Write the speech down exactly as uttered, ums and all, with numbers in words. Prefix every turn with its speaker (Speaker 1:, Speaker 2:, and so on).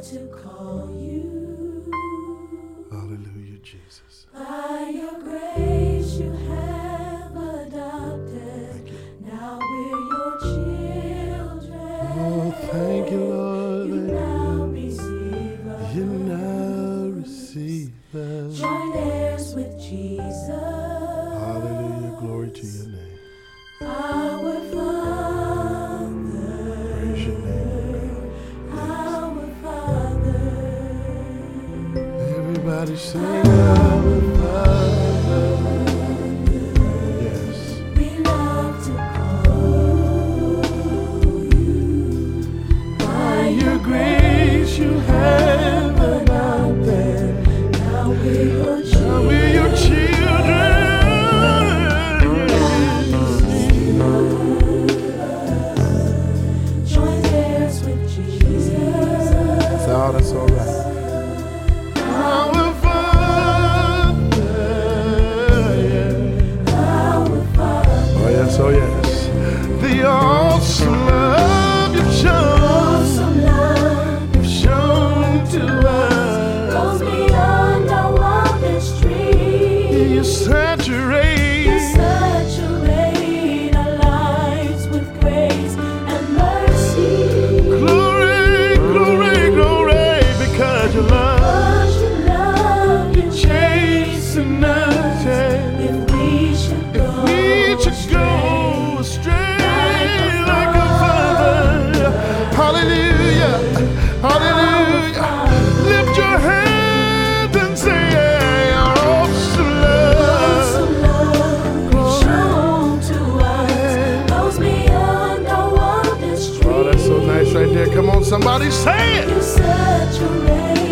Speaker 1: love to call you.
Speaker 2: Hallelujah, Jesus.
Speaker 1: By your grace you have adopted. Now we're your children.
Speaker 2: Oh, thank you, Lord.
Speaker 1: You now receive us.
Speaker 2: You now receive us.
Speaker 1: Join heirs with Jesus.
Speaker 2: Hallelujah, glory to your name.
Speaker 1: Our Father.
Speaker 2: Praise your name,
Speaker 1: Our Father.
Speaker 2: everybody sing our Father. Yes.
Speaker 1: We love to call you. By
Speaker 2: Your grace you have adopted.
Speaker 1: now we're your
Speaker 2: Now
Speaker 1: children.
Speaker 2: we're your children.
Speaker 1: Join heirs with Jesus.
Speaker 2: Oh, that's all right. Our Father, yeah.
Speaker 1: Our Father.
Speaker 2: Oh yes, oh yes. The awesome love you've shown,
Speaker 1: Awesome love
Speaker 2: you've shown to us.
Speaker 1: goes beyond our wildest dreams.
Speaker 2: You saturate.
Speaker 1: You saturate our lives with grace and mercy.
Speaker 2: Glory, glory, glory, because you love
Speaker 1: Because you love, you
Speaker 2: chasing us. Yeah.
Speaker 1: if we should go.
Speaker 2: We should go astray like a father. Hallelujah, hallelujah. Lift your hands and say, yeah, our awesome love.
Speaker 1: Awesome love shown to us goes beyond our wildest dreams.
Speaker 2: Oh, that's so nice right there. Come on, somebody say it.
Speaker 1: You saturate